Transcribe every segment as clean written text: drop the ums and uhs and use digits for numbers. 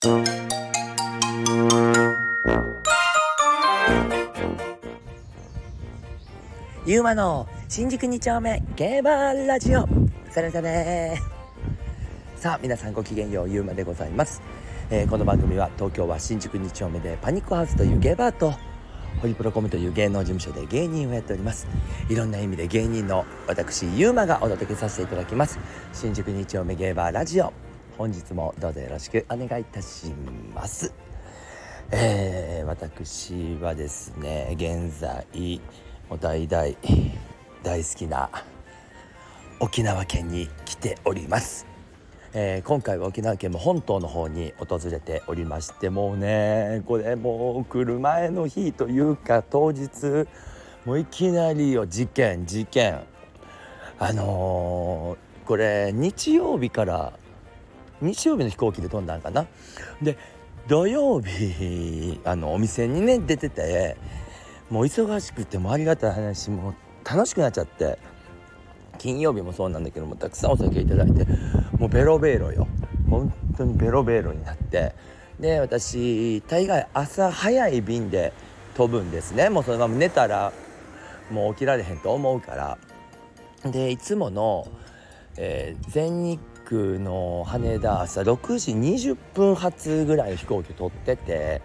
ゆうまの新宿2丁目ゲーバーラジオされたね。さあ皆さんごきげんよう、ゆうまでございます。この番組は東京は新宿2丁目でパニックハウスというゲーバーとホリプロコムという芸能事務所で芸人をやっております。いろんな意味で芸人の私ゆうまがお届けさせていただきます新宿2丁目ゲーバーラジオ。本日もどうぞよろしくお願いいたします。私はですね、現在大好きな沖縄県に来ております。今回は沖縄県も本島の方に訪れておりまして、もうねこれもう来る前の日というか当日、もういきなりよ事件これ日曜日の飛行機で飛んだんかな。で土曜日お店にね出てて、もう忙しくてもありがたい話、もう楽しくなっちゃって、金曜日もそうなんだけどもたくさんお酒いただいて、もうベロベロよ、本当にベロベロになって、で私大概朝早い便で飛ぶんですね。もうそのまま寝たらもう起きられへんと思うから。でいつもの、全日空の羽田朝6時20分発ぐらいの飛行機を取ってて、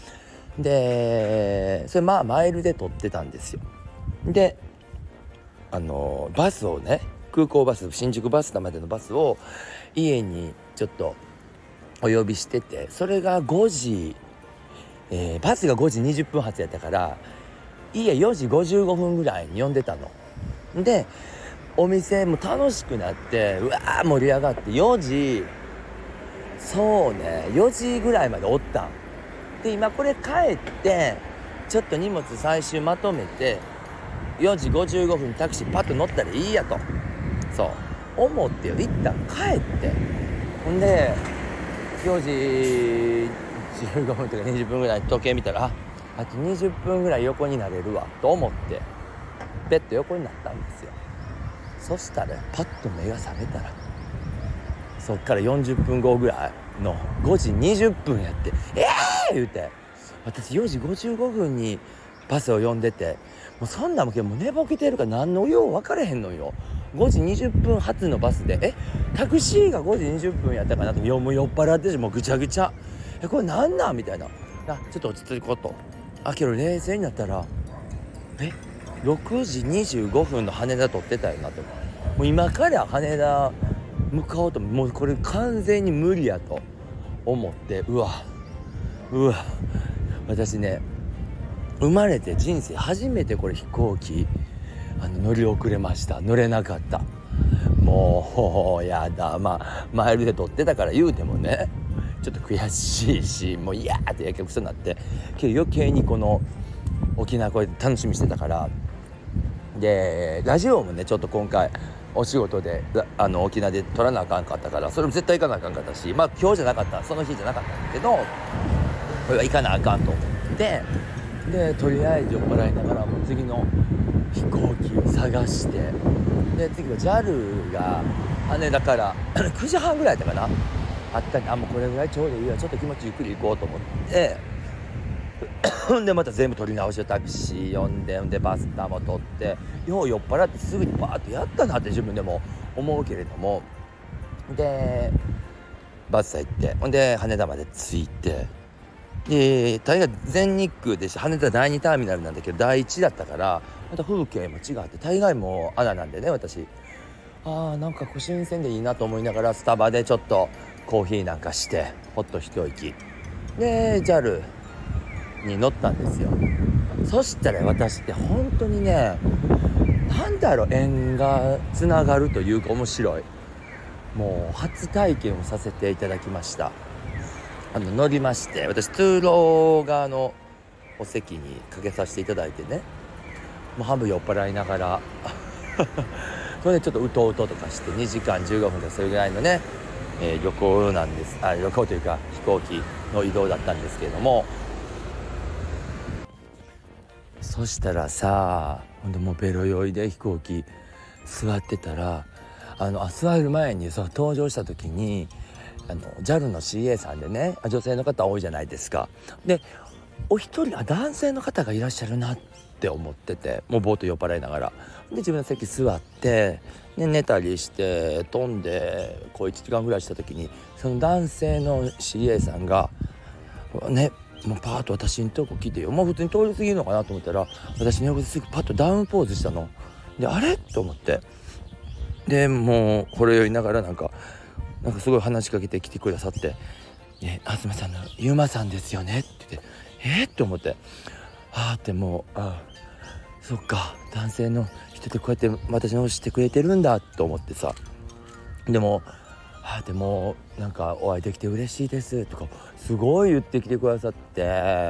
でそれマイルで取ってたんですよ。でバスをね、空港バス、新宿バスタまでのバスを家にちょっとお呼びしてて、それが5時、バスが5時20分発やったから家4時55分ぐらいに呼んでたので、お店も楽しくなってうわー盛り上がって4時ぐらいまでおったんで、今これ帰ってちょっと荷物最終まとめて4時55分にタクシーパッと乗ったらいいやとそう思ってよ、一旦帰って、ほんで4時15分とか20分ぐらい時計見たら、あと20分ぐらい横になれるわと思ってベッド横になったんですよ。そしたらパッと目が覚めたら、そっから40分後ぐらいの5時20分やって、言うて、私4時55分にバスを呼んでて、もうそんなもんもう寝ぼけてるから何の用分かれへんのよ。5時20分発のバスでタクシーが5時20分やったかなと、もう酔っ払っててもうぐちゃぐちゃ、これなんなんみたいな、ちょっと落ち着くことけど冷静になったら6時25分の羽田取ってたよなと、もう今から羽田向かおうと、もうこれ完全に無理やと思って、うわ私ね生まれて人生初めてこれ飛行機乗り遅れました。乗れなかった。もうやだ。マイルで取ってたから言うてもねちょっと悔しいし、もう嫌ってやけくそになって、けど余計にこの沖縄これ楽しみしてたから。でラジオもねちょっと今回お仕事で沖縄で撮らなあかんかったから、それも絶対行かなあかんかったし、今日じゃなかった、その日じゃなかったんだけど、これは行かなあかんと思ってでとりあえず酔っ払いながらもう次の飛行機を探して、で次は JAL が羽田から9時半ぐらいだったかなあったんで、もうこれぐらいちょうどいいわ、ちょっと気持ちゆっくり行こうと思ってでまた全部取り直してタクシー呼んでバスタも取って、よう酔っ払ってすぐにバーッとやったなって自分でも思うけれども、でバスさ行って、ほんで羽田まで着いて、で大概全日空で羽田第2ターミナルなんだけど第1だったから、また風景も違って大概もうアナなんでね、私なんか新鮮でいいなと思いながらスタバでちょっとコーヒーなんかしてほっと一息で JAL に乗ったんですよ。そしたら私って本当にね、なんだろう、縁がつながるというか面白い、もう初体験をさせていただきました。乗りまして、私通路側のお席にかけさせていただいてね、もう半分酔っ払いながらそれでちょっとうとうととかして2時間15分とかそれぐらいのね、旅行なんです。旅行というか飛行機の移動だったんですけれども、そしたらさ、ほんでもうベロ酔いで飛行機座ってたら座る前に登場した時に JAL の CA さんでね、女性の方多いじゃないですか。でお一人男性の方がいらっしゃるなって思ってて、もうボート酔っ払いながらで自分の席座って、ね、寝たりして飛んでこう1時間ぐらいした時に、その男性の CA さんがね、もうパーッと私のとこ来てよ、もう普通に通り過ぎるのかなと思ったら、私の横ですぐパッとダウンポーズしたので、あれと思って、でもうほろ酔いながらなんかすごい話しかけてきてくださって、東さんのゆうまさんですよねって言って、って思って、ってもうそっか、男性の人ってこうやって私のしてくれてるんだと思ってさ、でもでもなんかお会いできて嬉しいですとかすごい言ってきてくださって、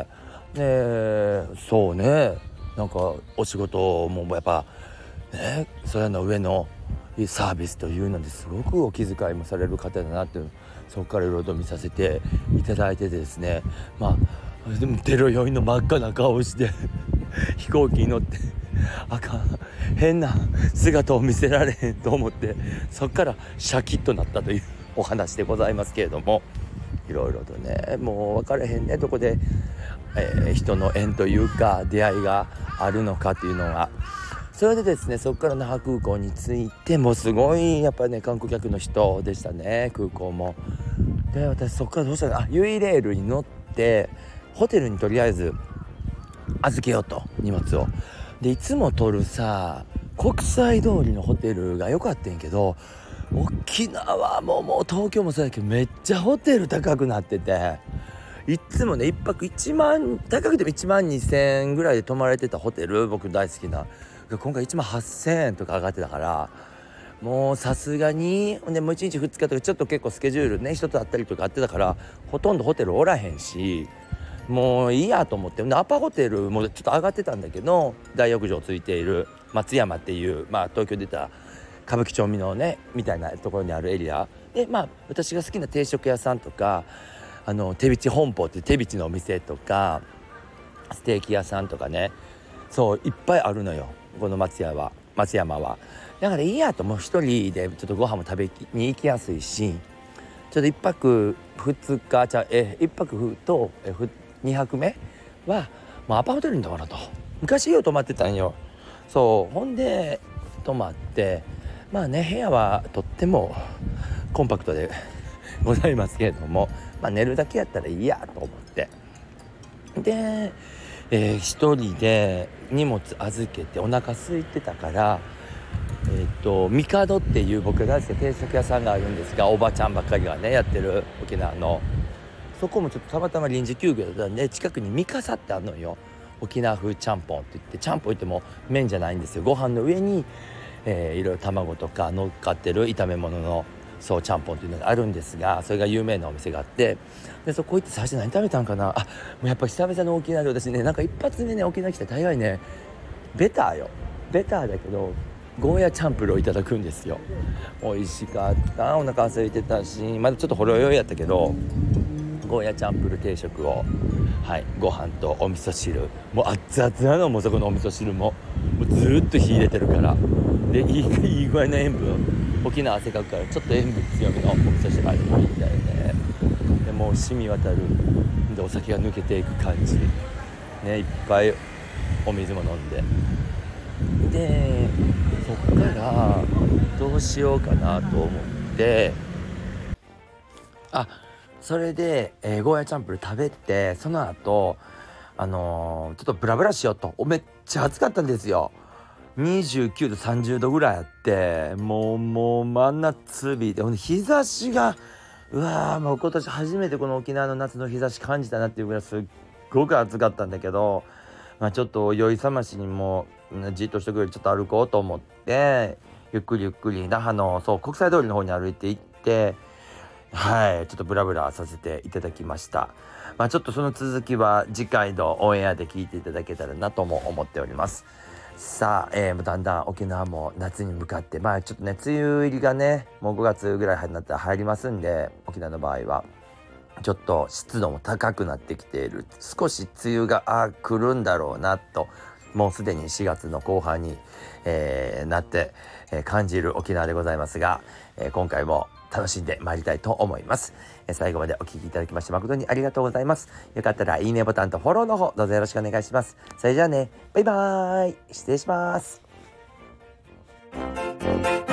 そうね、なんかお仕事もやっぱね、それの上のサービスというのですごくお気遣いもされる方だなっていう、そこからいろいろと見させていただいてですね、でもテロ酔いの真っ赤な顔して飛行機に乗ってあかん、変な姿を見せられへんと思って、そっからシャキッとなったというお話でございますけれども、いろいろとね、もう分かれへんね、どこで、人の縁というか出会いがあるのかっていうのが。それでですね、そこから那覇空港に着いて、もうすごいやっぱりね観光客の人でしたね、空港も。で私そこからどうしたの、ユイレールに乗ってホテルにとりあえず預けようと、荷物を。でいつも取るさ国際通りのホテルが良かったんやけど、沖縄も東京もそうだけどめっちゃホテル高くなってて、いつもね1泊1万、高くても1万2000円ぐらいで泊まれてたホテル、僕大好きな今回1万8000円とか上がってたから、もうさすがにもう1日2日とかちょっと結構スケジュールね人と会ったりとかあってたから、ほとんどホテルおらへんし、もういいやと思って、アパホテルもちょっと上がってたんだけど、大浴場ついている松山っていう、東京出た歌舞伎町のねみたいなところにあるエリアで、私が好きな定食屋さんとか手びち本舗っていう手びちのお店とかステーキ屋さんとかね、そういっぱいあるのよ、この松山は。だからいいやと、もう一人でちょっとご飯も食べに行きやすいし、ちょっと1泊2日1泊と2泊目はアパホテルに泊まろうと。昔よう泊まってたんよ。そうほんで泊まって、部屋はとってもコンパクトでございますけれども、寝るだけやったらいいやと思って、で一人で荷物預けてお腹空いてたから、ミカドっていう僕が大好きな定食屋さんがあるんですが、おばちゃんばっかりがねやってる沖縄の、そこもちょっとたまたま臨時休業だったんで、近くにミカサってあるのよ。沖縄風ちゃんぽんって言って、ちゃんぽん言っても麺じゃないんですよ。ご飯の上に、いろいろ卵とか乗っかってる炒め物のそうちゃんぽんっていうのがあるんですが、それが有名なお店があって、でそこ行って最初何食べたんかな、もうやっぱ久々の沖縄で、私ねなんか一発目ね沖縄来て大概ねベターだけどゴーヤチャンプルをいただくんですよ。美味しかった。お腹空いてたし、まだちょっとほろ酔いやったけど、ゴーヤチャンプル定食をご飯とお味噌汁、もう熱々なの、もうそこのお味噌汁もうずっと火入れてるから、でいい具合の塩分、沖縄汗かくからちょっと塩分強めのお味噌汁あれもいいんだよね。でもう染み渡るでお酒が抜けていく感じね、いっぱいお水も飲んで、そっからどうしようかなと思って、それで、ゴーヤチャンプル食べて、その後ちょっとブラブラしようと。めっちゃ暑かったんですよ。29度30度ぐらいあって、もう真夏日で、日差しがもう今年初めてこの沖縄の夏の日差し感じたなっていうぐらいすっごく暑かったんだけど、ちょっと酔い覚ましにもじっとしてくれる、ちょっと歩こうと思って、ゆっくり那覇の国際通りの方に歩いて行って、ちょっとブラブラさせていただきました。ちょっとその続きは次回のオンエアで聞いていただけたらなとも思っております。さあ、だんだん沖縄も夏に向かって、ちょっとね梅雨入りがねもう5月ぐらいになったら入りますんで、沖縄の場合はちょっと湿度も高くなってきている。少し梅雨が来るんだろうなと、もうすでに4月の後半に、なって、感じる沖縄でございますが、今回も楽しんでまいりたいと思います。最後までお聞きいただきまして誠にありがとうございます。よかったらいいねボタンとフォローの方どうぞよろしくお願いします。それじゃあね、バイバーイ、失礼します。